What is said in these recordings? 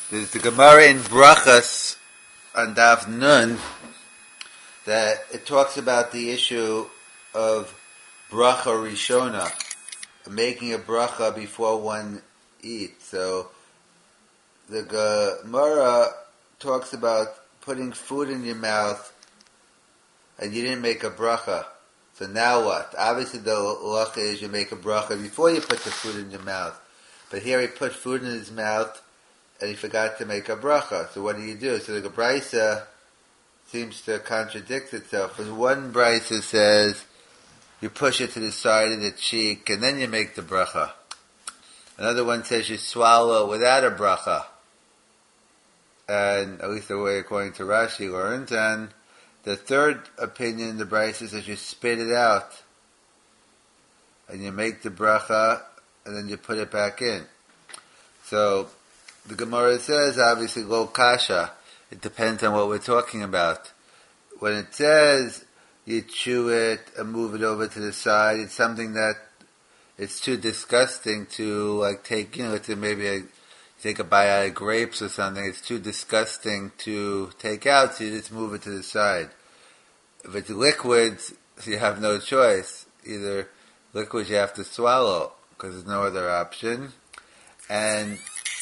There's the Gemara in Brachas on Daf Nun that it talks about the issue of bracha rishona, making a bracha before one eats. So the Gemara talks about putting food in your mouth and you didn't make a bracha. So now what? Obviously the halacha is you make a bracha before you put the food in your mouth. But here he put food in his mouth and he forgot to make a bracha. So what do? So the Brisa seems to contradict itself. Because one Brisa says you push it to the side of the cheek and then you make the bracha. Another one says you swallow without a bracha. And at least the way according to Rashi learns. And the third opinion, the Brisa says you spit it out and you make the bracha and then you put it back in. So the Gemara says, obviously, lo kasha. It depends on what we're talking about. When it says you chew it and move it over to the side, it's something that it's too disgusting to take. Let's say maybe take a bite out of grapes or something. It's too disgusting to take out, so you just move it to the side. If it's liquids, you have no choice. Either liquids you have to swallow because there's no other option, and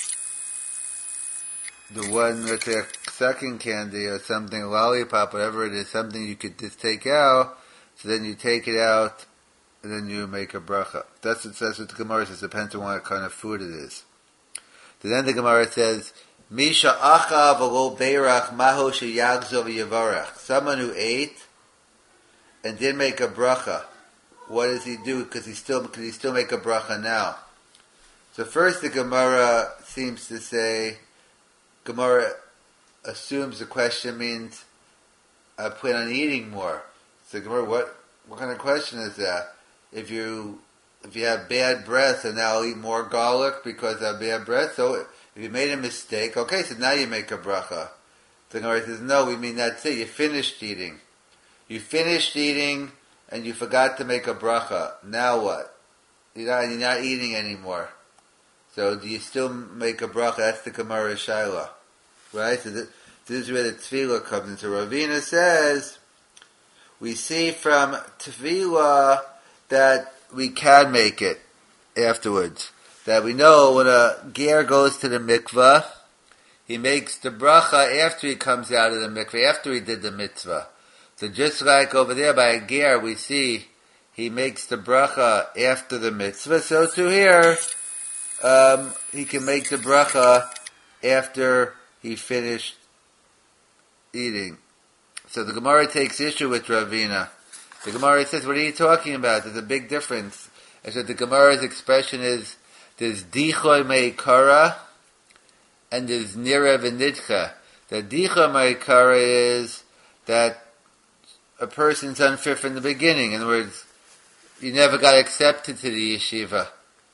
the one, let's say, a sucking candy or something, a lollipop, whatever it is, something you could just take out, so then you take it out, and then you make a bracha. That's what the Gemara says. It depends on what kind of food it is. So then the Gemara says, Misha acha v'lo beirach maho sheyagzo v'yavarach. Someone who ate and didn't make a bracha, what does he do? Could he still make a bracha now? So first the Gemara seems to say, Gemara assumes the question means I plan on eating more. So Gemara, what kind of question is that? If you have bad breath, and now I'll eat more garlic because I have bad breath. So if you made a mistake, okay, so now you make a bracha. So Gemara says, no, we mean that's it. You finished eating. You finished eating and you forgot to make a bracha. Now what? You're not eating anymore. So do you still make a bracha? That's the Gemara Shaila. Right? So this is where the tefillah comes in. So Ravina says, we see from tefillah that we can make it afterwards. That we know when a ger goes to the mikvah, he makes the bracha after he comes out of the mikvah, after he did the mitzvah. So just like over there by a ger, we see he makes the bracha after the mitzvah. So to here, he can make the bracha after he finished eating. So the Gemara takes issue with Ravina. The Gemara says, what are you talking about? There's a big difference. And so the Gemara's expression is, there's dichoy meikara and there's nira v'nidcha. The dichoy meikara is that a person's unfit from the beginning. In other words, you never got accepted to the yeshiva.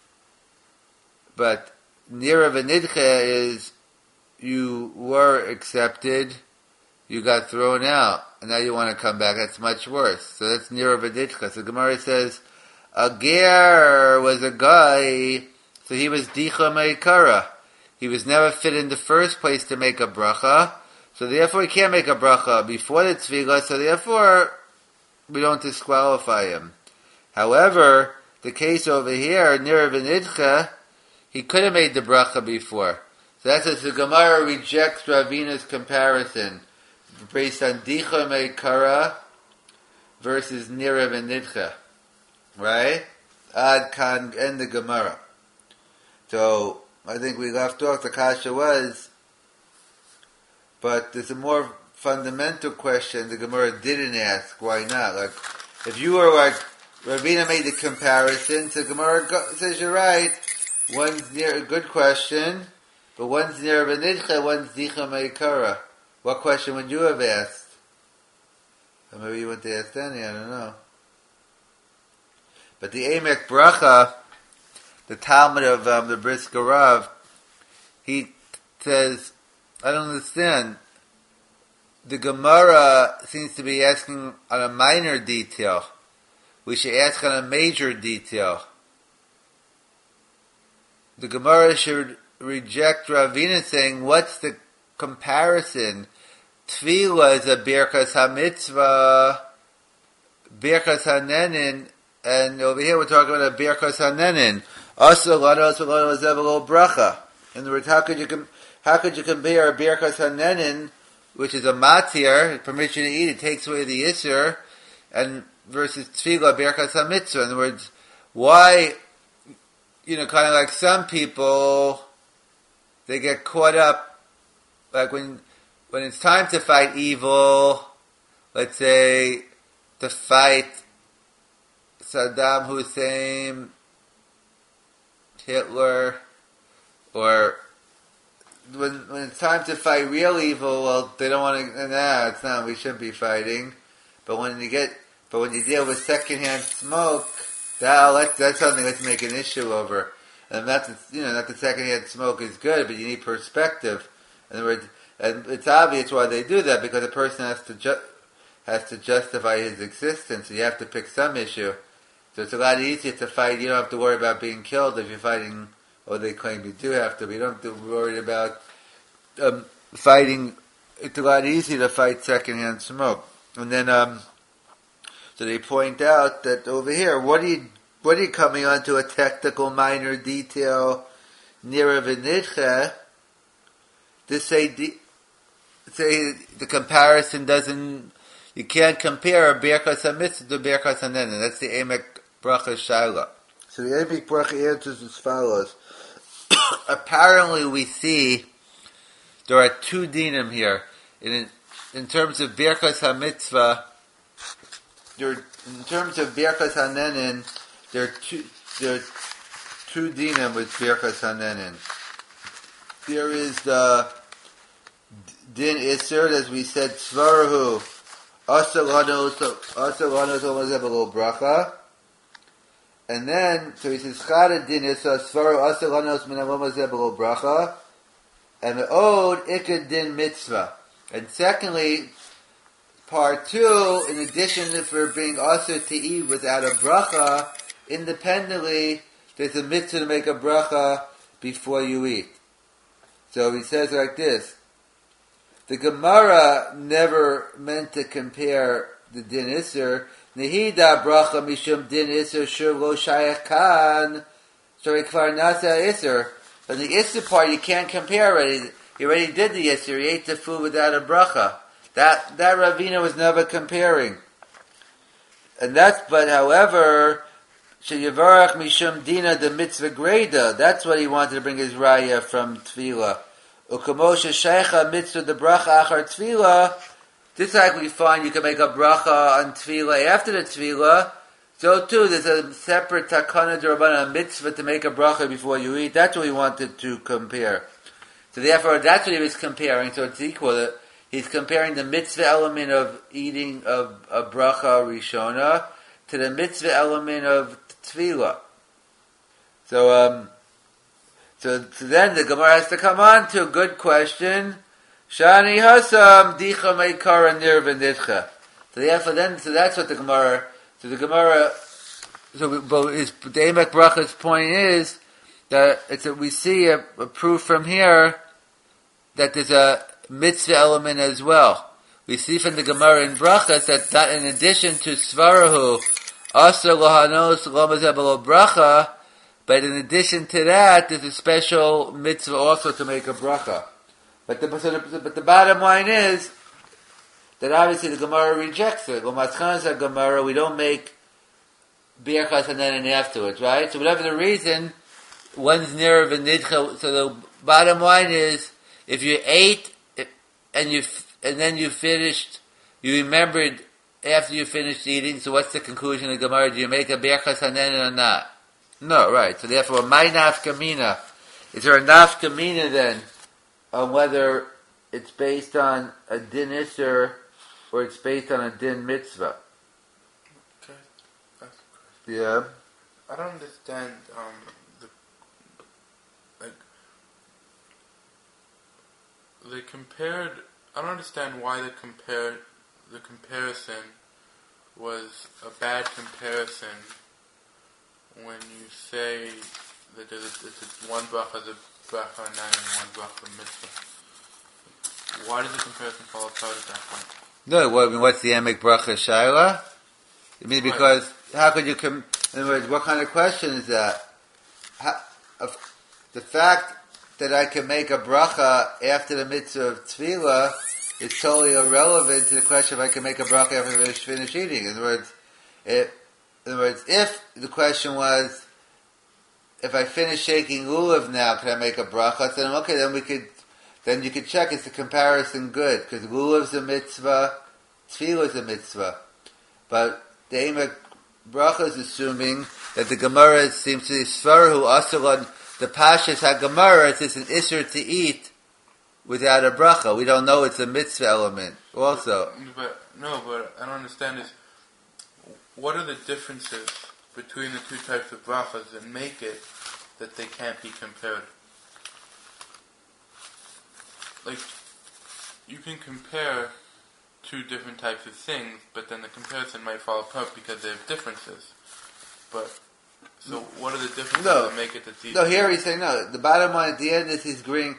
But nira v'nidcha is you were accepted, you got thrown out, and now you want to come back. That's much worse. So that's nira v'nidcha. So Gemara says, a ger was a guy, so he was dicha meikara. He was never fit in the first place to make a bracha, so therefore he can't make a bracha before the tefillah, so therefore we don't disqualify him. However, the case over here, nira v'nidcha, he could have made the bracha before. So that's as the Gemara rejects Ravina's comparison based on dicha meikara versus nira v'nidcha. Right? Ad kan and the Gemara. So I think we left off, the kasha was, but there's a more fundamental question the Gemara didn't ask. Why not? If you were Ravina made the comparison, so Gemara says you're right. One's near a good question, but one's near v'nidcha, one's dicha meikara. What question would you have asked? Or maybe you wouldn't ask any, I don't know. But the Emek Bracha, the Talmud of the Brisker Rav, he says, I don't understand. The Gemara seems to be asking on a minor detail. We should ask on a major detail. The Gemara should reject Ravina saying, what's the comparison? Tefillah is a Birkas HaMitzvah, Birkas HaNenin, and over here we're talking about a Birkas HaNenin. Also, bracha. In other words, how could you compare a Birkas HaNenin, which is a matir, permission to eat, it takes away the Isser, and versus Tefillah, Birkas HaMitzvah. In other words, why, kind of like some people, they get caught up, like when it's time to fight evil, let's say, to fight Saddam Hussein, Hitler, or when it's time to fight real evil, well, they don't want to, it's not, we shouldn't be fighting. But when you deal with secondhand smoke, that's something let's make an issue over. And not the secondhand smoke is good, but you need perspective. In other words, and it's obvious why they do that, because a person has to justify his existence. So you have to pick some issue. So it's a lot easier to fight. You don't have to worry about being killed if you're fighting, or they claim you do have to, but you don't have to worry about fighting. It's a lot easier to fight secondhand smoke. And then, so they point out that over here, what are you coming on to a technical minor detail, Nira v'nidche, to say the comparison doesn't, you can't compare a Birkas HaMitzvah to Birkas HaNenin. That's the Emek Bracha Shaila. So the Emek Bracha answers as follows. Apparently we see there are two dinim here. In terms of Birkas HaMitzvah, in terms of Birkas HaNenin, there are two dinim with Birkas HaNenin. There is the din Isser, as we said, Svarahu, Asalanos Omazebelo Bracha. And then, so he says, Chada din Isser, Svarahu, Asalanos Minamomazebelo Bracha. And the Ode, Ikad din Mitzvah. And secondly, part 2, in addition for being also to eat without a bracha, independently, there's a mitzvah to make a bracha before you eat. So he says like this. The Gemara never meant to compare the din Isser. Nehida bracha mishum din Isser shur lo shayach kan. So kvar nasa Isser. But the Isser part you can't compare already. He already did the Isser. He ate the food without a bracha. That Ravina was never comparing. And but however, sheyavarach mishum dina the mitzvah greda. That's what he wanted to bring his raya from Tefillah. Ukamosha sheicha mitzvah the bracha achar Tefillah. Just like we find you can make a bracha on Tefillah after the Tefillah, so too there's a separate takana d'Rabbanan mitzvah to make a bracha before you eat. That's what he wanted to compare. So therefore, that's what he was comparing. So it's equal. He's comparing the mitzvah element of eating of a bracha rishona to the mitzvah element of tefillah. So then the Gemara has to come on to a good question. Shani hasam dicha meikara nir v'nidcha. So therefore, so that's what the Gemara. So the Emek Bracha's point is that we see a proof from here that there's a mitzvah element as well. We see from the Gemara in Brachas that in addition to Svarahu, Asar Lohanos Lomazebelo Bracha, but in addition to that, there's a special mitzvah also to make a bracha. But the bottom line is that obviously the Gemara rejects it. L'matzchanas Gemara, we don't make birchas and then afterwards, right? So whatever the reason, one's nearer v'nidcha. So the bottom line is, if you ate and then you finished, you remembered after you finished eating. So what's the conclusion of the Gemara? Do you make a birchas hanenin or not? No, right. So therefore, my nafkamina. Is there a nafkamina then on whether it's based on a din isser or it's based on a din mitzvah? Okay, that's good. Yeah. I don't understand they compared. I don't understand why the comparison was a bad comparison when you say that it's one bracha, bracha and 9 and 1 bracha mitzvah. Why does the comparison fall apart at that point? No, well, I mean, what's the emek bracha shaila? I mean, because how could you in other words, what kind of question is that? The fact that I can make a bracha after the mitzvah of tefillah is totally irrelevant to the question if I can make a bracha after I finish eating. In other words, if the question was, if I finish shaking lulav now, can I make a bracha? Then okay, then you could check, is the comparison good? Because lulav's a mitzvah, tefillah's a mitzvah. But the emek bracha is assuming that the Gemara seems to be Svarhu Asalon, the Pashas HaGemara, it's an Isser to eat without a bracha. We don't know it's a mitzvah element also. But I don't understand is, what are the differences between the two types of brachas that make it that they can't be compared? Like, you can compare two different types of things, but then the comparison might fall apart because they have differences. But, so what are the differences that make it that these... No, here he's saying no. The bottom line at the end is he's agreeing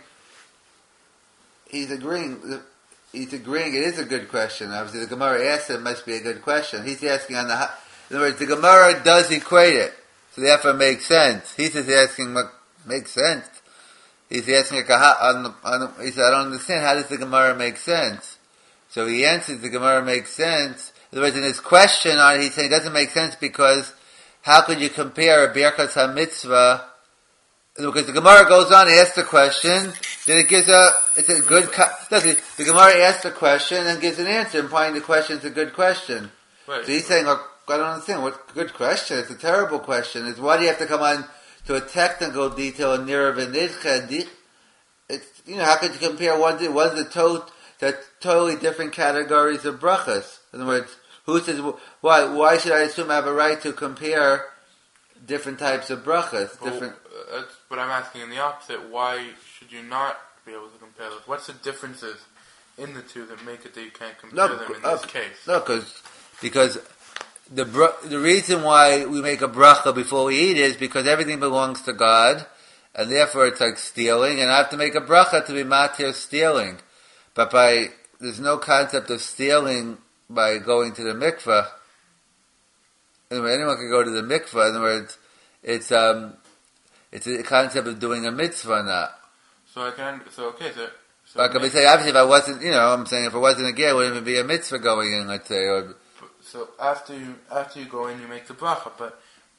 it is a good question. Obviously the Gemara asked it must be a good question. He's asking in other words, the Gemara does equate it. So therefore it makes sense. He's just asking what makes sense. He's asking he said, I don't understand, how does the Gemara make sense? So he answers the Gemara makes sense. In other words, in his question on it, he's saying it doesn't make sense because how could you compare a Birkas HaMitzvah? Because the Gemara goes on, asks the question, then it gives the Gemara asks the question and gives an answer, implying the question is a good question. Right. So he's saying, I don't understand, what good question? It's a terrible question. It's why do you have to come on to a technical detail in Nirav and Nidcha? It's, how could you compare one's the totally different categories of brachas? In other words, who says, why should I assume I have a right to compare different types of brachas? But I'm asking in the opposite, why should you not be able to compare those? What's the differences in the two that make it that you can't compare them in this case? No, because the reason why we make a bracha before we eat is because everything belongs to God, and therefore it's like stealing, and I have to make a bracha to be matir stealing. But there's no concept of stealing by going to the mikveh. Anyway, anyone can go to the mikveh. In other words, it's a concept of doing a mitzvah not. So I could say, obviously, if I wasn't, I'm saying if it wasn't a ger, it wouldn't even be a mitzvah going in, let's say. So after you go in, you make the bracha. But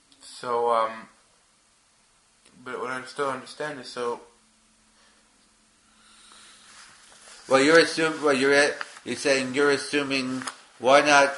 what I still understand is so. Well, you're saying you're assuming why not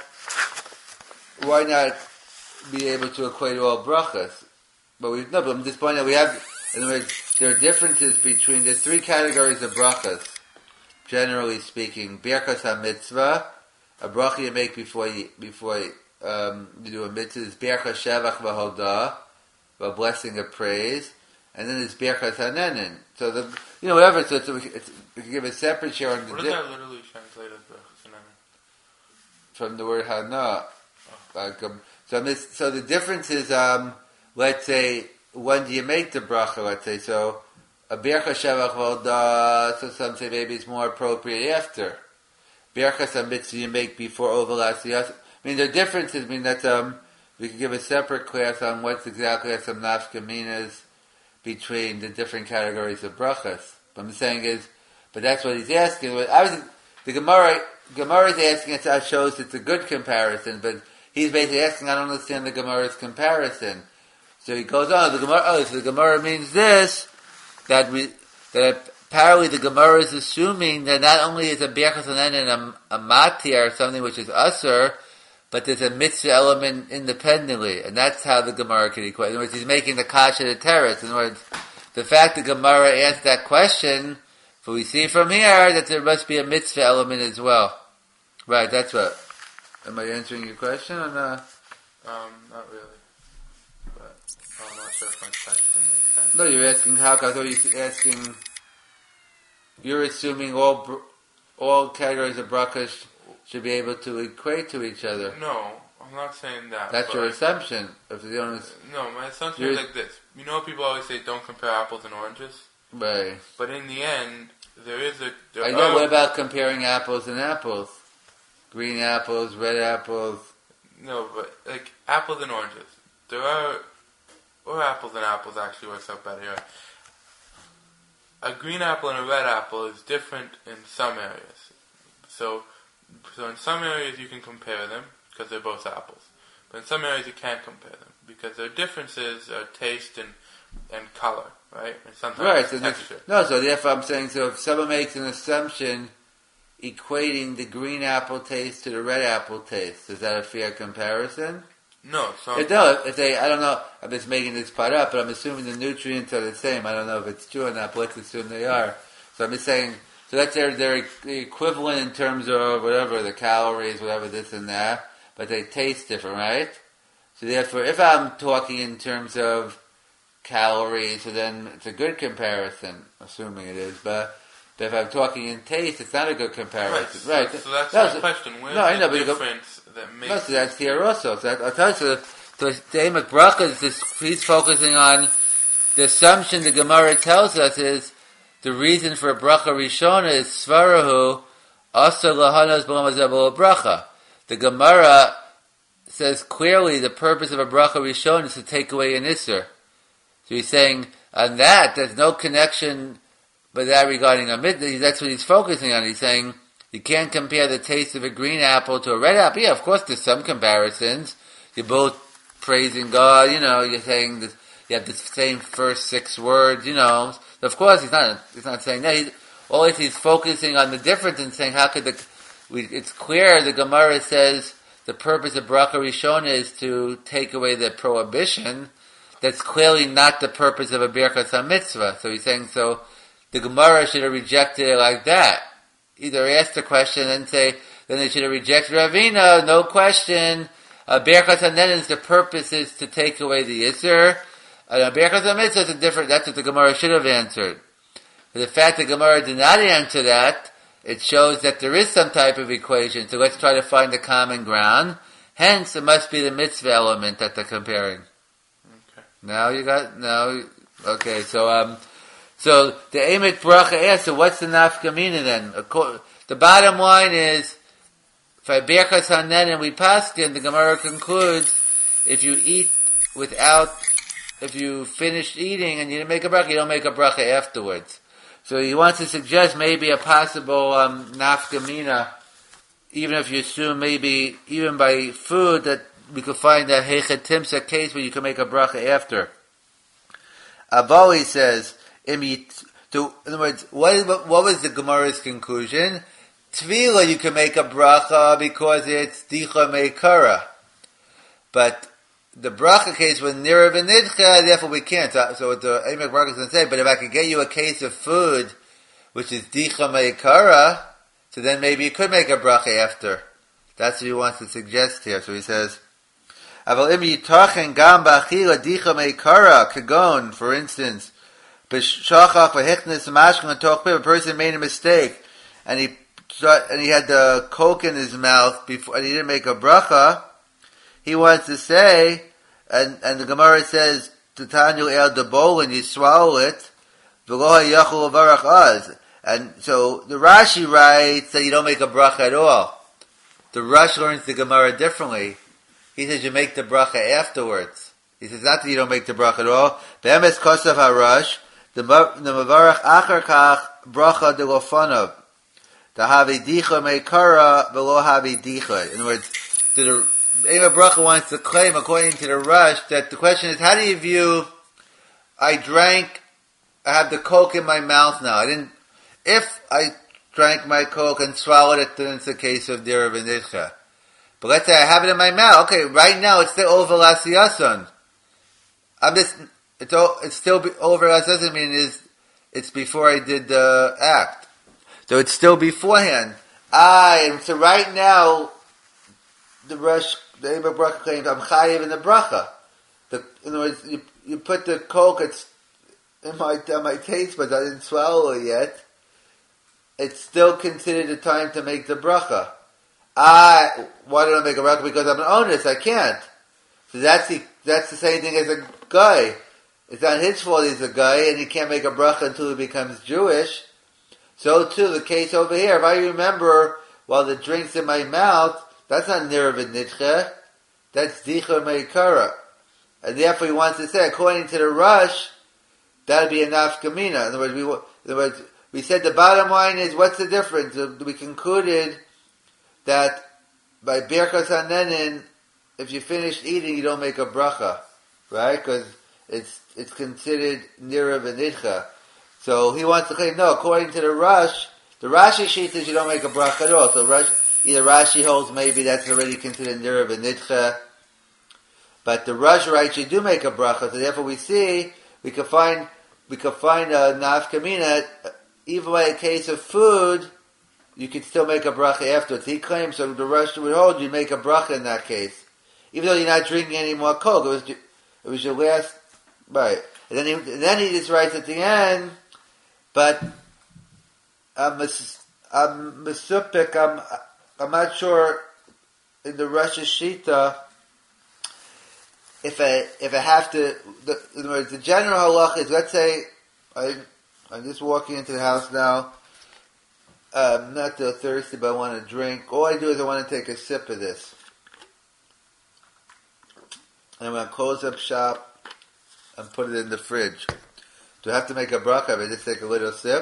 be able to equate all brachas? But I'm just pointing out we have, in other words, there are differences between the three categories of brachas. Generally speaking, Birkas HaMitzvah, a bracha you make before you do a mitzvah, is Birkas Shevach V'Hodah, a blessing of praise, and then it's Birkas HaNenin. So whatever. So we can give a separate share on the. What does that literally translate as Birkas HaNenin? From the word Hana. So the difference is, let's say, when do you make the bracha? Let's say so. A Birkas Shevach V'Hodah, so some say maybe it's more appropriate after. Birkas HaMitzvah you make before Ovalas. I mean, the differences. I mean that we could give a separate class on what's exactly some nafkaminas between the different categories of brachas. But I'm saying but that's what he's asking. Obviously, the Gemara is asking it, that shows it's a good comparison, but he's basically asking, I don't understand the Gemara's comparison. So he goes on, so the Gemara means this, that apparently the Gemara is assuming that not only is a Birkas HaNenin a matir, something which is usher, but there's a mitzvah element independently, and that's how the Gemara can equate. In other words, he's making the kasha the teretz. In other words, the fact that Gemara asked that question, so we see from here that there must be a mitzvah element as well. Right, that's what. Am I answering your question or not? Not really. But I'm not sure if my question makes sense. No, you're asking how. I thought you were asking. You're assuming all categories of brachas should be able to equate to each other. No, I'm not saying that. That's your assumption. No, my assumption is like this. People always say don't compare apples and oranges. Right. But in the end, I know. What about comparing apples and apples? Green apples, red apples. No, but like apples and oranges. Or apples and apples actually works out better here. A green apple and a red apple is different in some areas. So in some areas you can compare them because they're both apples. But in some areas you can't compare them because their differences are taste and color, right? And sometimes texture. So therefore I'm saying, so if someone makes an assumption equating the green apple taste to the red apple taste, is that a fair comparison? No. So if they, I don't know, I'm just making this part up, but I'm assuming the nutrients are the same. I don't know if it's true or not, but let's assume they are. So I'm just saying, so that's they're equivalent in terms of whatever, the calories, whatever, this and that, but they taste different, right? So therefore, if I'm talking in terms of calories, so then it's a good comparison, assuming it is, but if I'm talking in taste, it's not a good comparison. Right. So that's my question. Where's the difference that makes... No, so that's here also. So I'll tell you, so the aim of bracha is he's focusing on the assumption the Gemara tells us is the reason for bracha rishona is svarahu asa lahanas b'lamazabel bracha. The Gemara says clearly the purpose of a bracha rishona is to take away an isser. So he's saying on that there's no connection with that regarding a mitzvah. That's what he's focusing on. He's saying you can't compare the taste of a green apple to a red apple. Yeah, of course there's some comparisons. You're both praising God, you're saying that you have the same first 6 words, So of course he's not saying that. He's focusing on the difference and saying how could it's clear the Gemara says the purpose of bracha rishona is to take away the prohibition. That's clearly not the purpose of a birkas mitzvah. So he's saying, so the Gemara should have rejected it like that. Either ask the question and say, then they should have rejected Ravina, no question. Birkas HaNenin, the purpose is to take away the Yisr. Birkas HaMitzvah is different, that's what the Gemara should have answered. But the fact that Gemara did not answer that, it shows that there is some type of equation, so let's try to find the common ground. Hence, it must be the mitzvah element that they're comparing. Okay. So the Emet Bracha asks, so what's the nafkamina then? The bottom line is, by Birkas HaNenin we paskin, the Gemara concludes, if you finish eating and you didn't make a bracha, you don't make a bracha afterwards. So he wants to suggest maybe a possible nafkamina, even if you assume maybe even by food that we could find a Hechet Timsa case where you can make a bracha after. Avali says, in other words, what was the Gemara's conclusion? Tvila you can make a bracha because it's Dicha Meikara. But the bracha case was Nira V'Nidcha, therefore we can't. So what the Emek Bracha is going to say, but if I could get you a case of food which is Dicha Meikara, so then maybe you could make a bracha after. That's what he wants to suggest here. So he says, Aval im yitachen gam ba'achila dicha meikara kagon, for instance, b'shachach v'hechnes mashkan tochbe, a person made a mistake, and he had the coke in his mouth before, and he didn't make a bracha. He wants to say, and the Gemara says, Tatanyu el debol, and you swallow it, v'lo ha'yachol varach az. And so the Rashi writes that you don't make a bracha at all. The Rush learns the Gemara differently. He says you make the bracha afterwards. He says not that you don't make the bracha at all. Be'emes kosav ha'rush, the mavarach achar kach bracha de lofanav. The havi dicha meikara v'lo havi dicha. In other words, the Ema Bracha wants to claim, according to the Rush, that the question is, how do you view, I have the Coke in my mouth now. If I drank my Coke and swallowed it, then it's a case of Dira V'Nidcha. But let's say I have it in my mouth. Okay, right now it's still over Lasiyason. It's still over Lasiyason, meaning it's before I did the act. So it's still beforehand. So right now, the Ema Bracha claims, I'm chayiv in the bracha. In other words, you put the Coke, it's on my taste buds, I didn't swallow it yet. It's still considered a time to make the bracha. Why don't I make a bracha? Because I'm an onus, I can't. So that's the same thing as a guy. it's not his fault he's a guy and he can't make a bracha until he becomes Jewish. So too, the case over here, if I remember while the drink's in my mouth, that's not nirva nitche, that's dicha meikara. And therefore he wants to say, according to the Rush, that'd be a nafkamina. In other words, we said the bottom line is, what's the difference? We concluded that by Birkas HaNenin, if you finish eating, you don't make a bracha, right? Because it's considered nira v'nidcha. So he wants to claim, no, according to the Rashi sheet says you don't make a bracha at all. So either Rashi holds maybe that's already considered nira v'nidcha, but the Rush writes you do make a bracha. So therefore we see, we could find a nafkamina, even by a case of food, you could still make a bracha afterwards. He claims, so the Rush would hold you make a bracha in that case. Even though you're not drinking any more coke, it was your last, right. And then he just writes at the end, but I'm mesupik, I'm not sure in the Rosh Shita if I have to, in other words, the general halach is, let's say, I'm just walking into the house now, I'm not too thirsty, but I want to drink. All I do is I want to take a sip of this. And I'm going to close up shop and put it in the fridge. Do I have to make a bracha if I just take a little sip?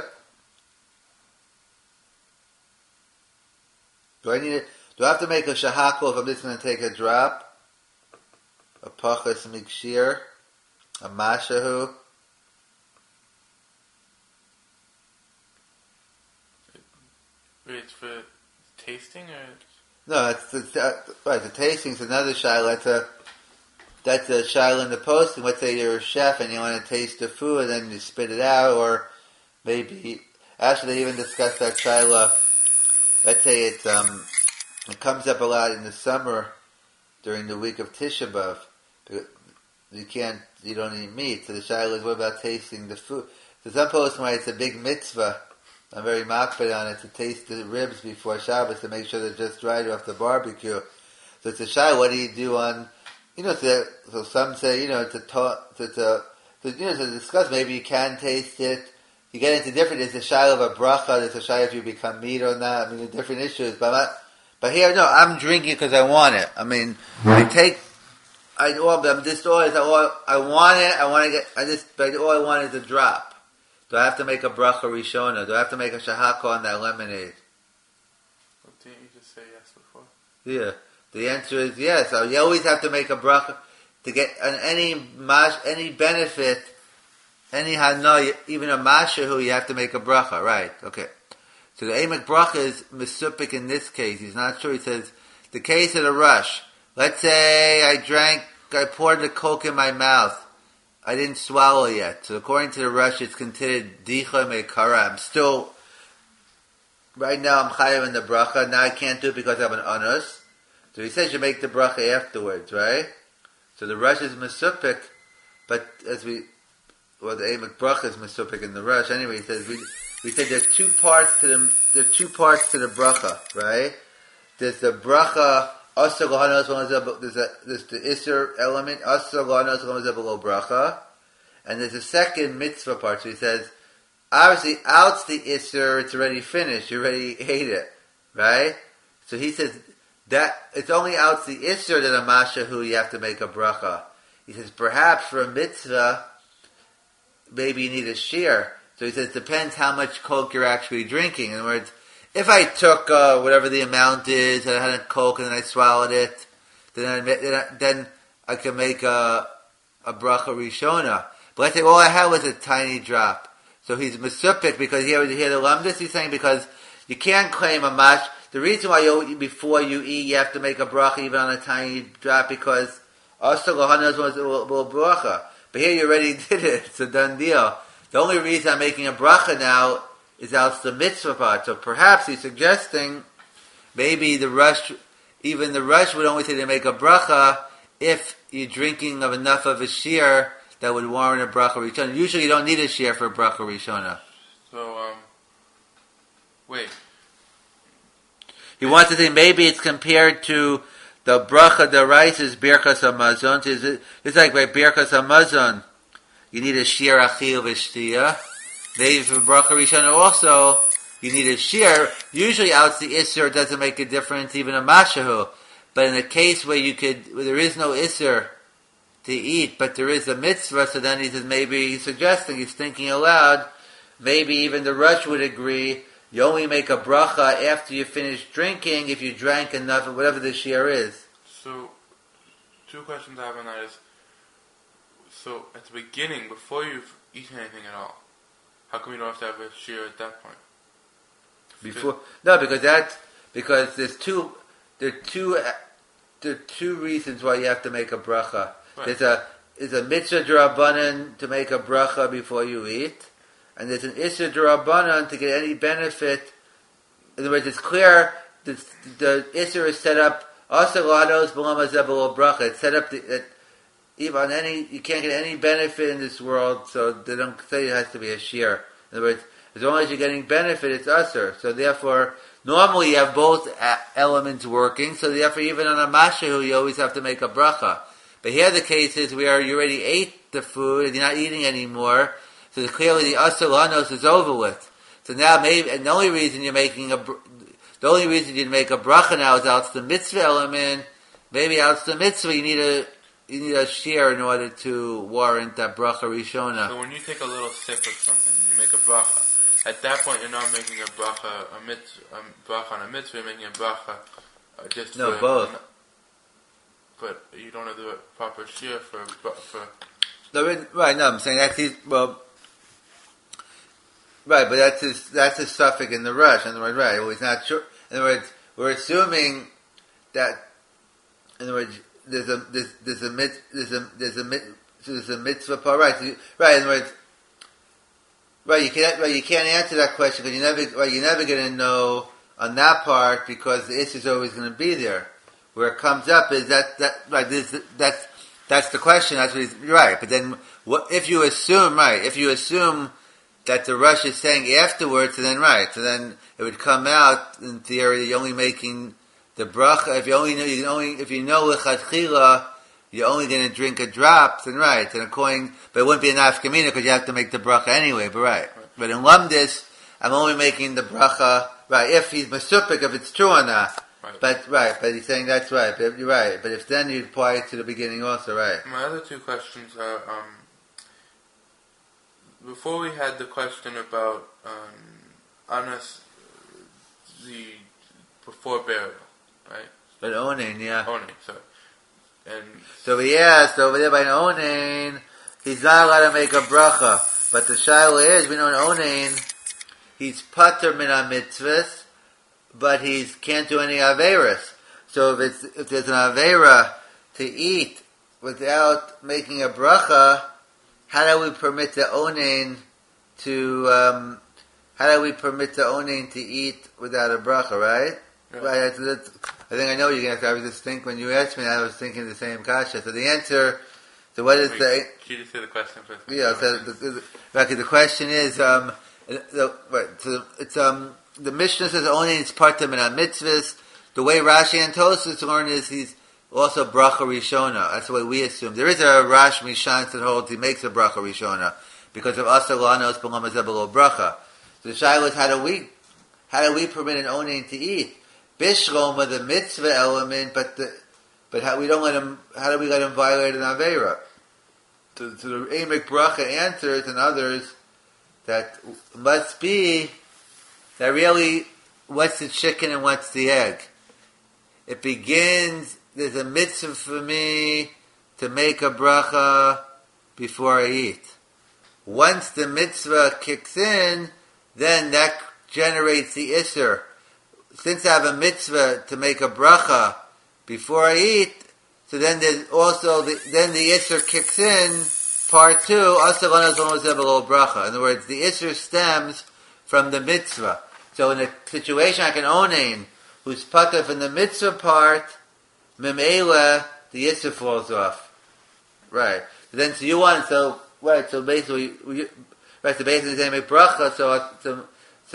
Do I have to make a shahakol if I'm just going to take a drop? A pachas mikshir? A mashahu? Wait, it's for tasting or? No, it's the tasting's another shayla. That's a shayla in the post. And let's say you're a chef and you want to taste the food and then you spit it out, or maybe, actually they even discussed that shayla. Let's say it comes up a lot in the summer during the week of Tisha B'Av. You don't eat meat. So the shayla is what about tasting the food? So some posts write it's a big mitzvah. I'm very makbid on it to taste the ribs before Shabbos to make sure they're just right off the barbecue. So it's a shayla. What do you do on? So some say to discuss. Maybe you can taste it. You get into different. There's a shayla of a bracha. There's a shayla if you become meat or not. I mean, different issues. But here, no, I'm drinking because I want it. I mean, I'm just always. I want it. I want to get. But all I want is a drop. Do I have to make a bracha rishona? Do I have to make a shahaka on that lemonade? Well, didn't you just say yes before? Yeah. The answer is yes. So you always have to make a bracha to get any benefit, any hana, even a mashahu, you have to make a bracha, right? Okay. So the emek bracha is mesupik in this case. He's not sure. He says, the case of the rush. Let's say I poured the coke in my mouth. I didn't swallow yet. So according to the Rush, it's considered dicha meikara. I'm still, right now I'm chayav in the bracha. Now I can't do it because I have an anus. So he says you make the bracha afterwards, right? So the Rush is mesupik, but the emek bracha is mesupik in the Rush. Anyway, he says, we said there are two parts to the bracha, right? There's the bracha, there's the Isser element, below bracha, and there's a second mitzvah part. So he says, obviously, out's the Isser, it's already finished, you already ate it, right? So he says that it's only out's the Isser that a mashahu you have to make a bracha. He says perhaps for a mitzvah, maybe you need a shear. So he says it depends how much coke you're actually drinking. In other words, if I took whatever the amount is, and I had a coke and then I swallowed it, then I can make a bracha rishona. But let's say all I had was a tiny drop. So he's mesupik because here the lamdus he's saying because you can't claim a mash. The reason why before you eat you have to make a bracha even on a tiny drop because also lohanas was a bracha. But here you already did it. It's a done deal. The only reason I'm making a bracha now is out the mitzvah part. So perhaps he's suggesting maybe the Rush would only say to make a bracha if you're drinking of enough of a shear that would warrant a bracha rishona. Usually you don't need a shear for a bracha rishona. So, wait. He wants to say maybe it's compared to the bracha, the rice is birkas hamazon. It's like by birkas hamazon. you need a shir achil v'shtiya. Maybe for bracha rishona also, you need a shir. Usually out the isser doesn't make a difference, even a mashahu. But in a case where where there is no isser to eat, but there is a mitzvah, so then he says, maybe he's suggesting, he's thinking aloud, maybe even the Rush would agree, you only make a bracha after you finish drinking if you drank enough of whatever the shir is. So, two questions I have on that is, so at the beginning, before you've eaten anything at all, how come you don't have to have a shir at that point? Because there are two reasons why you have to make a bracha. Right. There's a mitzvah d'Rabbanan to make a bracha before you eat, and there's an issur d'Rabbanan to get any benefit. In other words, it's clear that the issur is set up. Also, lados b'lama zebel bracha. It's set up that even on you can't get any benefit in this world, so they don't say it has to be a shir. In other words, as long as you're getting benefit, it's usher. So therefore, normally you have both elements working. So therefore, even on a mashahu, you always have to make a bracha. But here the case is where you already ate the food and you're not eating anymore. So clearly the usher lanos is over with. So now maybe, and the only reason you'd make a bracha now is out the mitzvah element. Maybe out the mitzvah you need a shir in order to warrant that bracha rishona. So when you take a little sip of something and you make a bracha, at that point you're not making a bracha, a bracha on a mitzvah, you're making a bracha just no, for... both. But you don't have the proper shir for... No, right, no, I'm saying right, but that's a suffix in the rush. In other words, right, well, he's not sure. In other words, we're assuming that, in other words, there's a mitzvah part, right? So right, in other words, right, you can't answer that question because you're never going to know on that part because the issue is always going to be there. Where it comes up is that's the question. That's what he's right. But then, if you assume that the rush is saying afterwards, so then it would come out in theory that you're only making the bracha. If you know lechatchila, you're only going to drink a drop. Then right, but it wouldn't be an afkamina because you have to make the bracha anyway. But right. But in lumdis, I'm only making the bracha. Right, if he's masupik, if it's true or not. Right. But he's saying that's right. But you're right. But if then you apply it to the beginning also, right? My other two questions are, before we had the question about anas, the before burial, right? But onain, yeah. Onain, sorry. And so he asked over there by onain, he's not allowed to make a bracha. But the shaila is, we know in onain, he's pater min ha-mitzvahs, but he can't do any averas. So if there's an avera to eat without making a bracha, how do we permit the onain to eat without a bracha, right? Yeah. Right. I think I know what you're going to ask. I was just thinking when you asked me, I was thinking the same kasha. So the answer. So what is the? Can you just say the question first? Yeah. So the question is So it's the Mishnah says only it's partam min ha-mitzvahs. The way Rashi and Tosfos learn is he's also bracha rishona. That's the way we assume. There is a Rash Mishan that holds he makes a bracha rishona because of asar lanos b'lama zebel bracha. So the shaila is how do we permit an onain to eat? Bishloma, the mitzvah element, but how do we let him violate an avera? So the Emek bracha answers and others that must be that really what's the chicken and what's the egg? It begins, there's a mitzvah for me to make a bracha before I eat. Once the mitzvah kicks in, then that generates the isser. Since I have a mitzvah to make a bracha before I eat, so then there's also then the isser kicks in, part 2, bracha. In other words, the isser stems from the mitzvah. So in a situation like an onain, who's pater from the mitzvah part, memela, the isser falls off. Right. So basically they make bracha,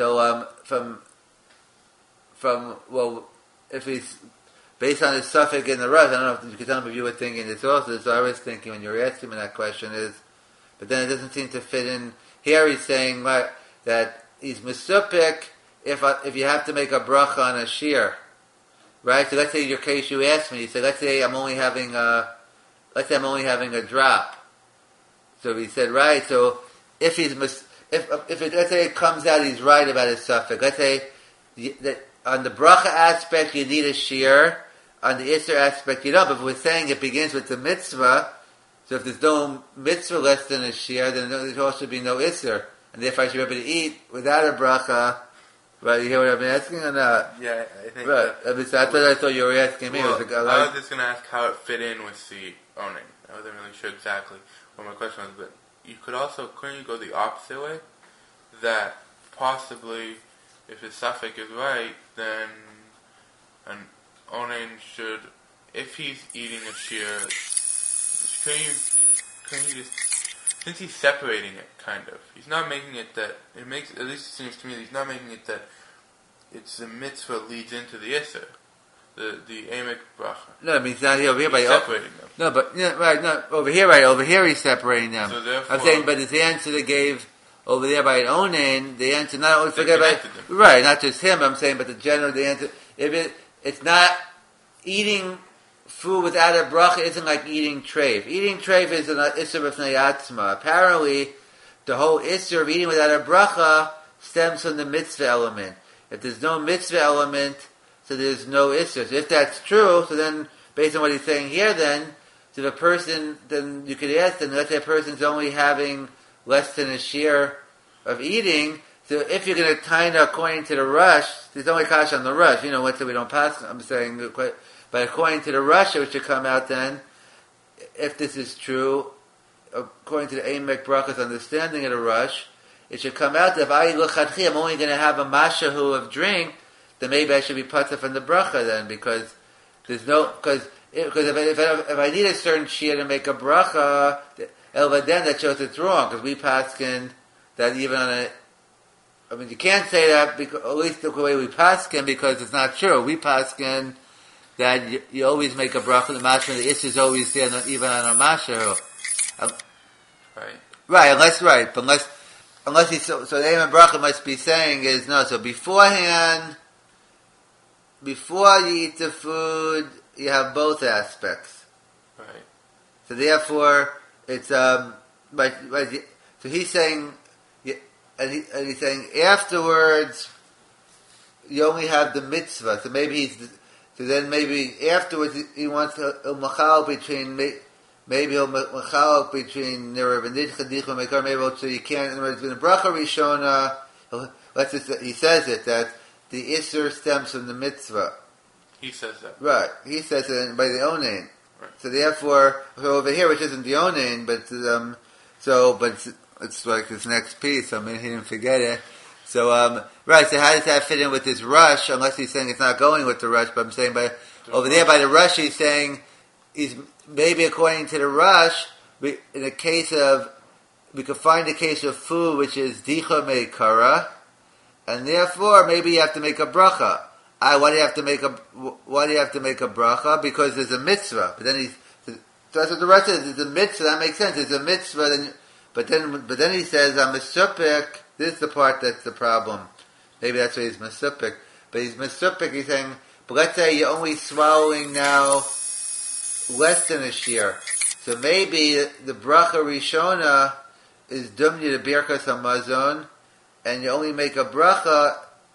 if he's based on his suffix in the rush, I don't know if you could tell me if you were thinking this also. So I was thinking when you were asking me that question is but then it doesn't seem to fit in. Here he's saying that he's mesupik if you have to make a bracha on a shear, right? So let's say your case you asked me. You said, let's say I'm only having a drop. So he said, right. So if let's say it comes out, he's right about his suffix. Let's say that on the bracha aspect you need a shear. On the Isser aspect, you don't. But if we're saying it begins with the mitzvah, so if there's no mitzvah less than a shear, then there also be no Isser. And therefore I should be able to eat without a bracha. Right, you hear what I've been asking or not? Yeah, I think right. I thought you were asking me. Well, I was just going to ask how it fit in with the owning. I wasn't really sure exactly what my question was, but you could also, couldn't you go the opposite way? That possibly, if the suffix is right, then an Onen should, if he's eating a shear, can you just, since he's separating it, kind of, he's not making it that, it makes, at least it seems to me, he's not making it that it's the mitzvah leads into the Isser, the Emek bracha. No, I mean, it's not here, over here, he's separating them. No, but, yeah, right, no, over here he's separating them. So therefore, I'm saying, but it's the answer they gave over there by an Onen, the answer, not only forget about, them. Right, not just him, I'm saying, but the answer, if it's not, eating food without a bracha isn't like eating treif. Eating treif is an isser b'fnei atzma. Apparently, the whole isser of eating without a bracha stems from the mitzvah element. If there's no mitzvah element, so there's no isser. So if that's true, so then, based on what he's saying here then, so the person, then you could ask them, let's say a person's only having less than a shear of eating, so if you're going to kind of, according to the rush, there's only kash on the rush. You know, let's say we don't pass, I'm saying, but according to the rush, which should come out then, if this is true, according to the Emek Bracha's understanding of the rush, it should come out that if I'm only going to have a mashahu of drink, then maybe I should be patur from the bracha then, because there's no, because if I need a certain shia to make a bracha, then that shows it's wrong, because we paskin that even on a, I mean, you can't say that, because, at least the way we paskin, because it's not true. We paskin that you always make a bracha, the mashma, the ish is always there, even on a mashahu. Right, but unless he's, so the aim of bracha must be saying is, no, so beforehand, before you eat the food, you have both aspects. Right. So therefore, it's, so he's saying, and he's saying afterwards, you only have the mitzvah. So maybe so then maybe afterwards he wants to machal between, maybe he'll machal between Nirav and Dichah Mekar, maybe so you can't, in other words, in the bracha Rishona, he says it, that the Isser stems from the mitzvah. He says that. Right. He says it by the Onen. Right. So therefore, over here, which isn't the Onen, but, but it's like this next piece, I mean, he didn't forget it. So, right, so how does that fit in with this rush, unless he's saying it's not going with the rush, but I'm saying over there by the rush, he's saying, maybe according to the rush, we could find a case of food which is dicha meikara, and therefore maybe you have to make a bracha. Why do you have to make a bracha? Because there's a mitzvah. But then so that's what the rush says. There's a mitzvah. That makes sense. There's a mitzvah. But then he says, I'm mesupik. This is the part that's the problem. Maybe that's why he's mesupik. But he's mesupik. He's saying, but let's say you're only swallowing now less than a shear. So maybe the bracha rishona is dumni to birkas hamazon, and you only make a bracha.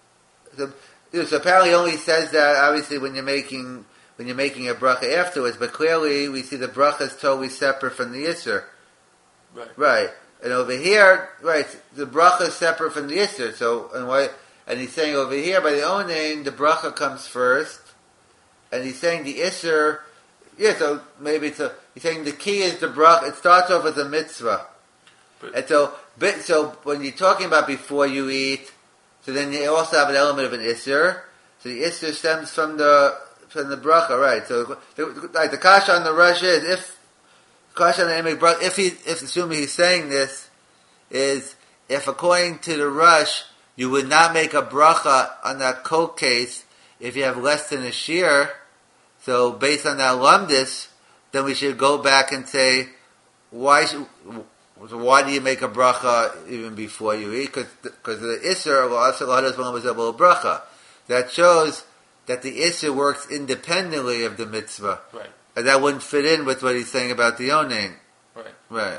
So apparently he only says that obviously when you're making a bracha afterwards, but clearly we see the bracha is totally separate from the Isser. Right. And over here, right, the bracha is separate from the Isser. So, and he's saying over here by the Onen, the bracha comes first, and he's saying the Isser, so maybe he's saying the key is the bracha, it starts off with a mitzvah. And so when you're talking about before you eat, so then you also have an element of an Isser. So the Isser stems from the bracha, right? So the kasha on the rush is if assuming he's saying this, is if according to the rush you would not make a bracha on that coke case if you have less than a shear. So based on that lumdis, then we should go back and say why So why do you make a bracha even before you eat? Because the Isser, was a bracha. That shows that the Isser works independently of the mitzvah. Right. And that wouldn't fit in with what he's saying about the onain. Right. Right.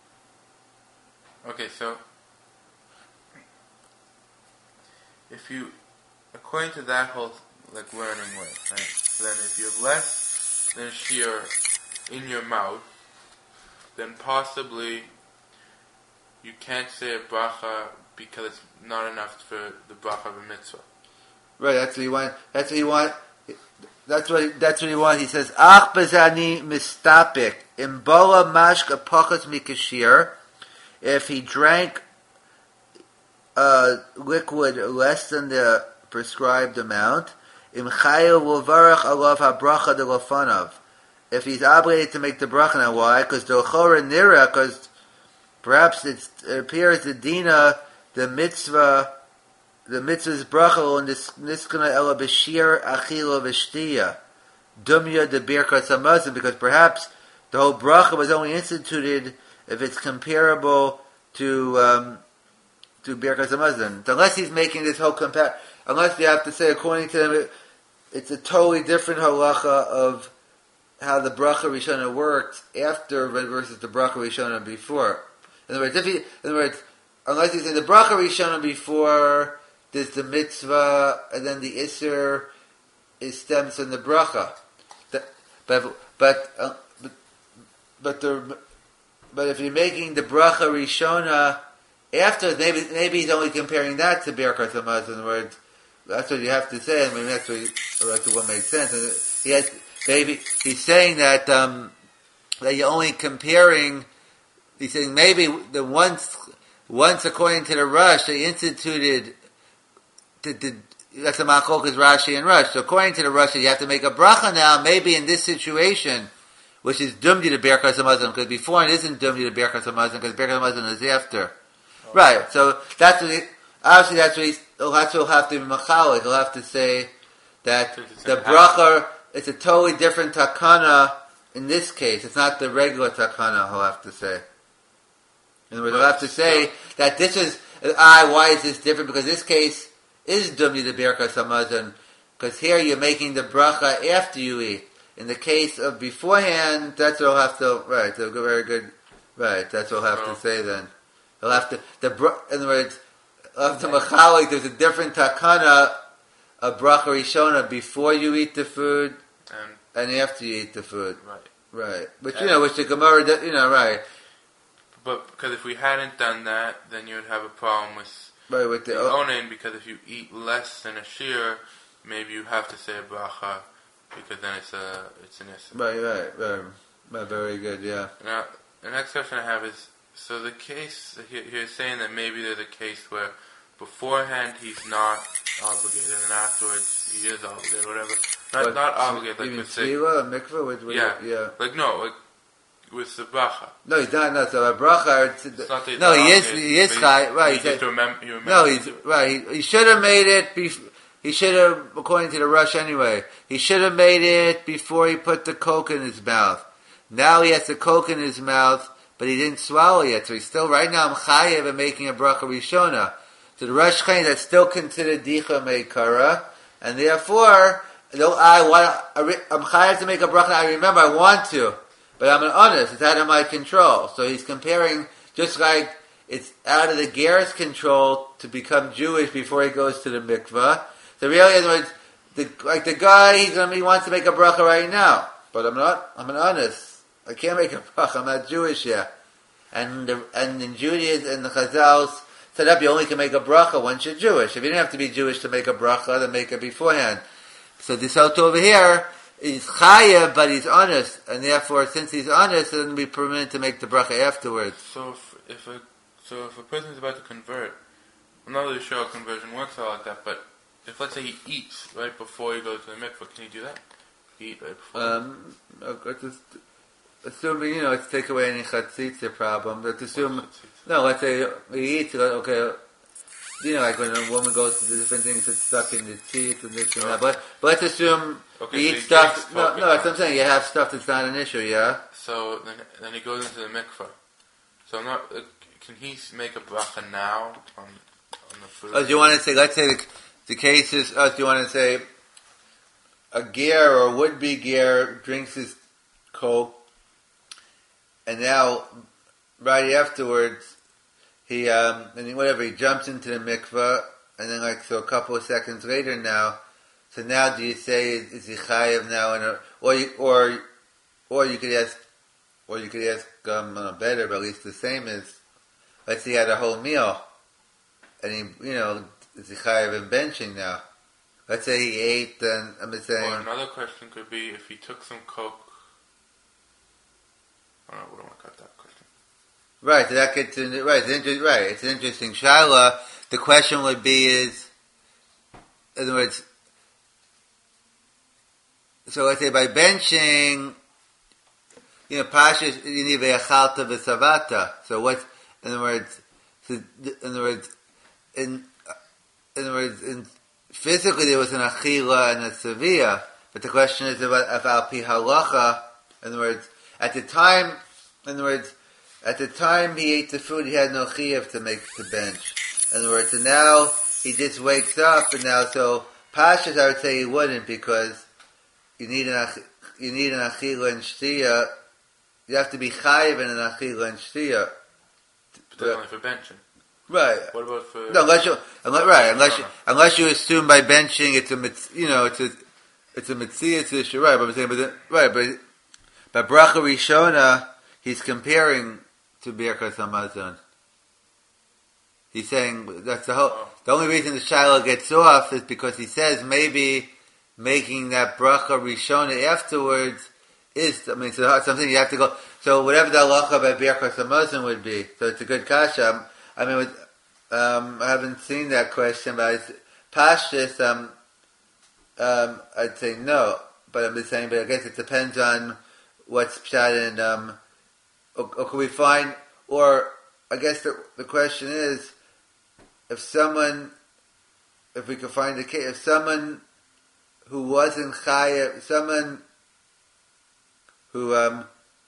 Okay, so if you, according to that whole learning way, right? So then if you have less than a shear in your mouth, then possibly you can't say a bracha because it's not enough for the bracha of a mitzvah. Right, that's what you want. That's what you want. That's what he wants. He says, "Ach bezani mistapik imbola mashka pachas mikashir." If he drank liquid less than the prescribed amount, imchayu levarach alav habracha de lofanav. If he's obligated to make the bracha, now why? Because the chora nira, because perhaps it appears the dina, the mitzvah's bracha on this niskana ela b'shir achila v'shtiya dumya de birkat hamazon, because perhaps the whole bracha was only instituted if it's comparable to birkat hamazon. Unless he's making this whole unless you have to say according to him, it's a totally different halacha of how the bracha rishona worked after versus the bracha rishona before. In other words, unless he's in the bracha rishona before, there's the mitzvah, and then the isser stems from the bracha. But if you're making the bracha rishona after, maybe he's only comparing that to birkat hamazon. In other words, that's what you have to say. I mean, that's what makes sense. And he's saying that that you're only comparing. He's saying maybe the once according to the Rush they instituted that's a machlokas Rashi and Rush. So according to the Rush, you have to make a bracha now. Maybe in this situation, which is dumdi to birkas hamazon, because before it isn't dumdi to birkas hamazon, because birkas hamazon is after. Oh, right. So that's what obviously that's what he'll have to be machalik. He'll have to say that the bracha, it's a totally different takana in this case. It's not the regular takana, he'll have to say. In other words, he'll have to say that this is, why is this different? Because this case is dumni the birkas hamazon, because here you're making the bracha after you eat. In the case of beforehand, that's what he'll have to, right, so very good, right, that's what he'll have to say then. He'll have to, in other words, he'll have to machalik, there's a different takana, a bracha rishona before you eat the food, and after you eat the food. Right. Which, which the Gemara, right. But, because if we hadn't done that, then you would have a problem with the onain, because if you eat less than a shear, maybe you have to say a bracha, because then it's an issur. Right, very good, yeah. Now, the next question I have is, so the case, he's saying that maybe there's a case where beforehand he's not obligated, and afterwards he is obligated, whatever. Not obligated, like with tefillah, mikveh, yeah. Like with the bracha. No, he's not. No, so a bracha. It's not that he is chai. Right. He should have made it. He should have, according to the Rush anyway. He should have made it before he put the coke in his mouth. Now he has the coke in his mouth, but he didn't swallow yet. So he's still right now. I'm chayev and making a bracha rishona. So the Rush claims that's still considered dicha meikara, and therefore, I'm chayev to make a bracha. I remember I want to. But I'm an honest, it's out of my control. So he's comparing, just like it's out of the ger's control to become Jewish before he goes to the mikvah. So really, in other words, the guy, he wants to make a bracha right now. But I'm an honest. I can't make a bracha, I'm not Jewish yet. And in Judaism, and the Chazals set up, you only can make a bracha once you're Jewish. If you didn't have to be Jewish to make a bracha, then make it beforehand. So this out over here, he's chayav, but he's honest, and therefore, since he's honest, then we permitted to make the bracha afterwards. So if a person is about to convert, I'm not really sure how conversion works all like that, but if let's say he eats right before he goes to the mikvah, can he do that? Eat right before? Assuming, to take away any chatzitza problem, but let's say he eats, okay, like when a woman goes to the different things that's stuck in the teeth and this and that. But let's assume he eats stuff. No, that's what I'm saying. You have stuff that's not an issue, yeah? So then he goes into the mikvah. So I'm not. Can he make a bracha now on the food? Oh, do you want to say? Let's say the case is. Do you want to say a ger or would-be ger drinks his coke, and now right afterwards he he jumps into the mikveh, and then so a couple of seconds later now. So now, do you say is he chayav now, or you could ask better, but at least the same is, let's say he had a whole meal, and he is he chayav in benching now? Let's say he ate, then I'm just saying. Or another question could be if he took some coke. I don't know. We don't want to cut that question. Right. So that gets in. Right. It's an interesting shaila. The question would be in other words. So let's say by benching, Pashas, you need ve'achalta v'savata. So what's, in other words, physically there was an achila and a sevilla, but the question is about al pi halacha. In other words, at the time he ate the food, he had no chiyuv to make the bench. In other words, and now he just wakes up, and now so Pashas, I would say he wouldn't, because you need an achila and shtiya. You have to be chayiv in an achila and shtiya. But that's only for benching. Right. What about for? No, unless you assume by benching it's a mitzias issue, right? But I'm saying, but bracha rishona, he's comparing to Birkas Hamazon. He's saying that's the only reason the shiloh gets off is because he says maybe making that bracha rishona afterwards is, so something you have to go. So whatever the halacha by Birkas Hamazon would be, so it's a good kasha. I haven't seen that question, but Pashtus, I'd say no. But I'm just saying, but I guess it depends on what's pshat and, or can we find, or I guess the question is, if we could find a case, if someone who wasn't chayav, someone who, I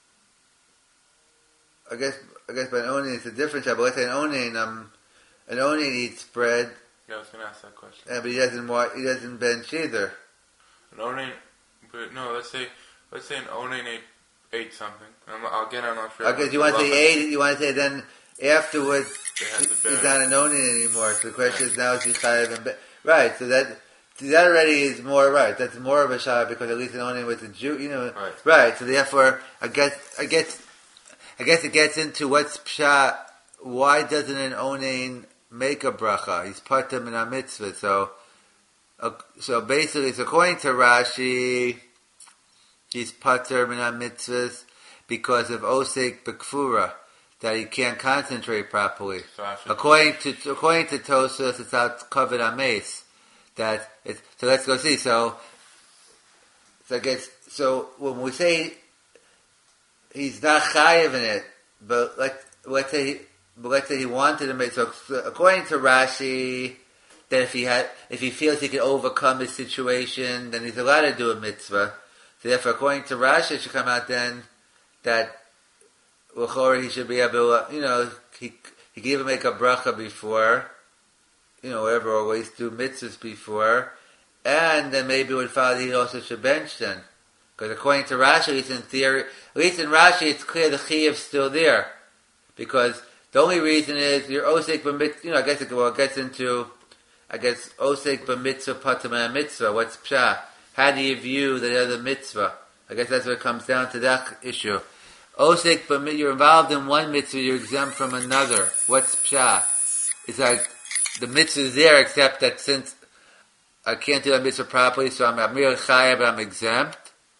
guess by an onin it's a different type, but let's say an onin eats bread. Yeah, I was going to ask that question. But he doesn't bench either. An onin, but no, let's say an onin ate something. I'm not sure. Okay, you want to say ate it, you want to say then afterwards he's not an onin anymore. So the question is now is he chayav and bench? Right, so that already is more right. That's more of a shayla because at least an onin was a Jew, Right, so therefore I guess it gets into what's pshat. Why doesn't an onin make a bracha? He's patur min ha-mitzvah. So basically, it's according to Rashi, he's patur min ha-mitzvahs because of osek b'kfura, that he can't concentrate properly. According to Tosfos, it's out covered ames. So let's go see. So I guess when we say he's not chayiv in it, but let's say he wanted to make. So according to Rashi, that if he feels he can overcome his situation, then he's allowed to do a mitzvah. So therefore, according to Rashi, it should come out then that he should be able to, he could even make a bracha before, whatever, or always do mitzvahs before, and then maybe it would follow that he also should bench then. Because according to Rashi, at least in theory, at least in Rashi, it's clear the chiyuv's still there. Because the only reason is you're osek b'mitzvah, I guess it gets into, osek b'mitzvah patur min ha-mitzvah. What's pshat? How do you view the other mitzvah? I guess that's what it comes down to, that issue. Osek b'mitzvah, you're involved in one mitzvah, you're exempt from another. What's pshat? It's like, the mitzvah is there, except that since I can't do that mitzvah properly, so I'm really chayav, but I'm exempt.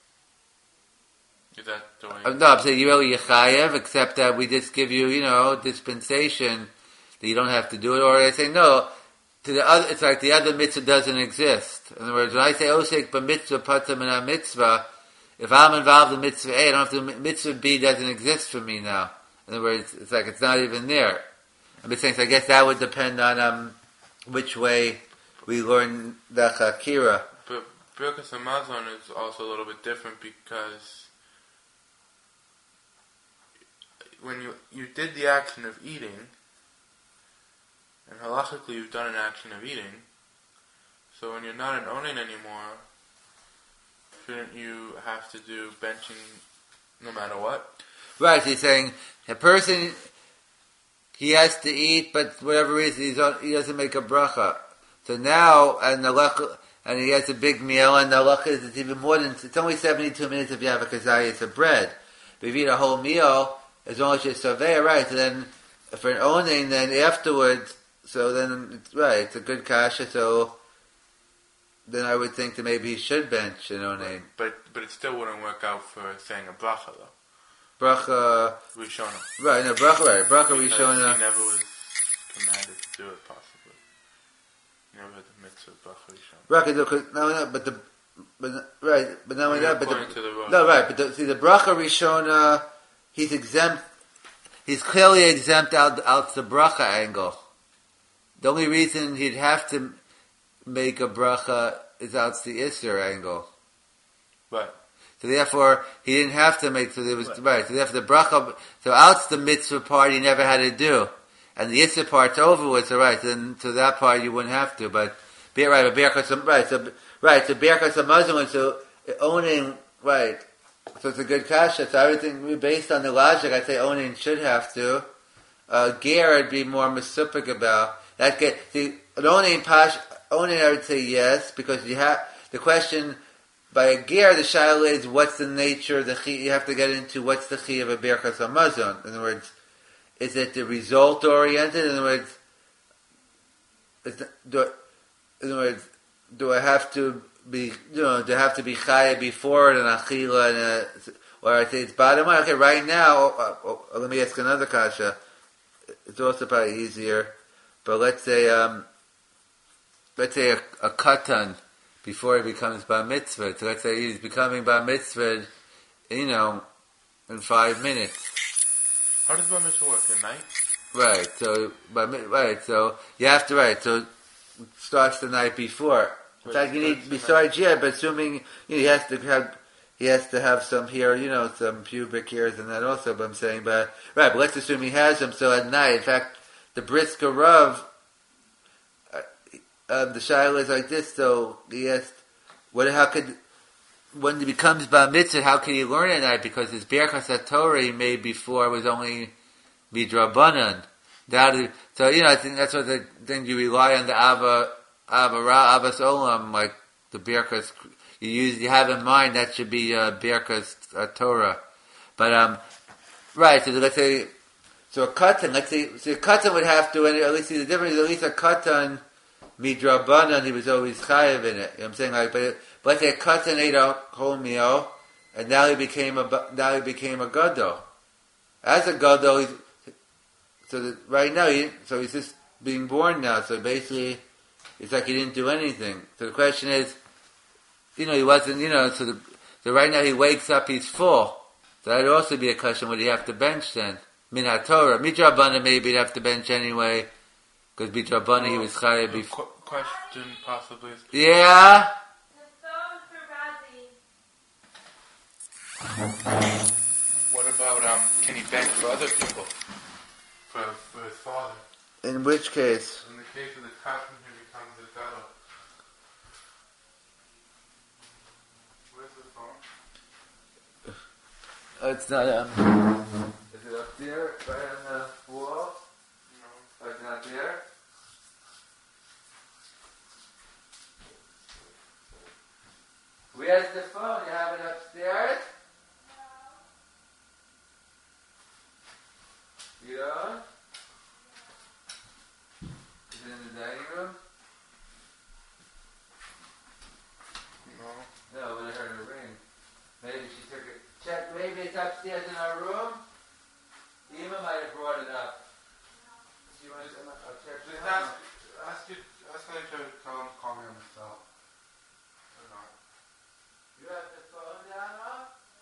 Is that the way? No, I'm saying you're really chayav, except that we just give you, dispensation that you don't have to do it. Or I say no, to the other, it's like the other mitzvah doesn't exist. In other words, when I say osek b'mitzvah patur min ha-mitzvah, if I'm involved in mitzvah A, I don't have to, mitzvah B doesn't exist for me now. In other words, it's like it's not even there. I'm just saying, so I guess that would depend on which way we learn the chakira. But Birkas Hamazon is also a little bit different because when you did the action of eating, and halachically you've done an action of eating, so when you're not an onin anymore, shouldn't you have to do benching no matter what? Right, he's saying a person, he has to eat, but for whatever reason he doesn't make a bracha. So now, and he has a big meal, and the halacha is it's even more than, it's only 72 minutes if you have a kazayas of bread. But if you eat a whole meal, as long as you're surveyor, right, so then for an onin, then afterwards, so then, right, it's a good kasha, so then I would think that maybe he should bench an onin. But it still wouldn't work out for saying a bracha, though. Bracha Rishona. Right, no, bracha Because Rishona. he never was commanded to do it, possibly. He never had the mitzvah of bracha Rishona. Bracha, but not only that, the bracha Rishona, he's exempt, he's clearly exempt out the bracha angle. The only reason he'd have to make a bracha is out the Isser angle. Right. So therefore, he didn't have to make, so there was, right, so therefore the bracha, so out the mitzvah part he never had to do. And the Isser part's over with, so right, then, so that part you wouldn't have to, but Birkas Hamazon, so owning, right, so it's a good kasha, so everything, based on the logic, I'd say owning should have to. Ger, I'd be more masupik about. That get, see, owning I would say yes, because you have, the question, by a ger, the shaila is what's the nature of the chi, you have to get into what's the chi of a Birkas Hamazon. In other words, is it the result oriented? In other words, do I have to be, do I have to be chayav before it and achila or I say it's bottom line? Okay, right now, let me ask another kasha. It's also probably easier, but let's say a katan before he becomes bar mitzvah. So let's say he's becoming bar mitzvah, in 5 minutes. How does bar mitzvah work? At night? Right. So you have to So it starts the night before. In fact, you need besides but assuming he has to have some hair, some pubic hairs and that also. But I'm saying, but let's assume he has them. So at night, in fact, the brisker Rav, the shaila is like this. So he asked, when he becomes bar mitzvah, how can he learn at night? Because his Birkas HaTorah he made before was only midrabanan. So I think that's what the thing you rely on the Abbas Olam, like the Birkas. You have in mind that should be Birkas Torah, but right. So let's say, so a katan. Let's say, a katan would have to. At least the difference is at least a katan midrabanan. He was always chayav in it. You know what I'm saying, like, but let's say a katan ate a whole meal, and now he became a gadol. As a gadol, right now he's just being born now. So basically, it's like he didn't do anything. So the question is, he wasn't, so right now he wakes up, he's full. So that'd also be a question, would he have to bench then? Min HaTorah. Midrabana maybe he'd have to bench anyway, because Midrabana he was chayav before. Question possibly is... Yeah? What about, can he bench for other people? For his father? In which case? In the case of the katan who becomes a gadol. Where's the phone? It's not, is it up there, right on the wall? No. It's not there? Where's the phone? You have it upstairs? No. You don't? Is it in the dining room? No, but I heard a ring. Maybe she took it. Check, maybe it's upstairs in our room? Ema might have brought it up. Do you want to, I'll check it out. Ask her to call me on the cell. Or not. You have the phone down, huh?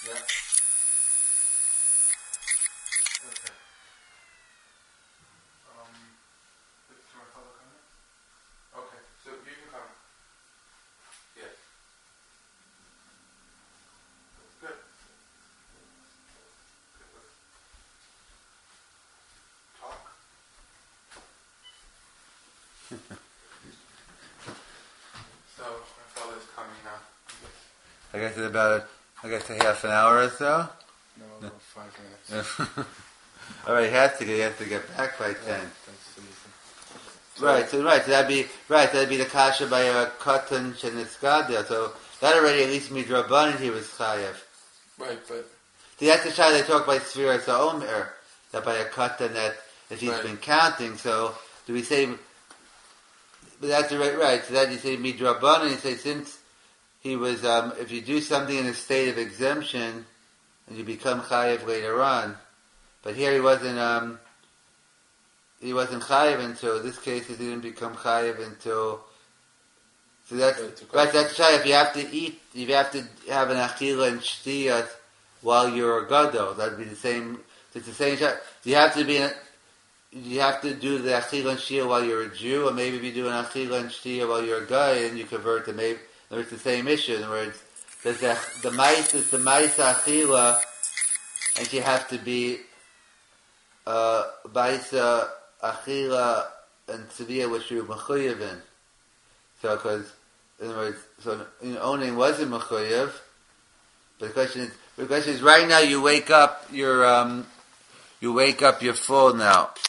Yeah. Okay. Do you want to follow comment? Okay, so you can come. Yes. Good. Talk. So my father's coming now. I guess it's about a half an hour or so. No, about 5 minutes. All right, he has to get back by 10. That's easy. So that'd be the kasha by a katan shenitzgadia. So that already at least midrabanan he was chayev. Right, but See, that's the shah they talk by Sfiras HaOmer, that by a katan that if he's been counting. So do we say? But that's right. So that you say midrabanan. You say since he was, if you do something in a state of exemption, and you become chayev later on. But here he wasn't chayev until this case. He didn't become chayev until. So that's right. That's chayev. You have to eat. You have to have an achila and shtiyat while you're a gadol. That'd be the same. It's the same chayev. You have to be. You have to do the achila and shtiyat while you're a Jew, or maybe if you do an achila and shtiyat while you're a guy, and you convert to maybe. It's the same issue. In other words, the mice is the mice achila, and you have to be mice achila and tziviyah, which you're mechuyev in. So, because in other words, owning wasn't mechuyev. But the question is, right now you wake up, you're full now.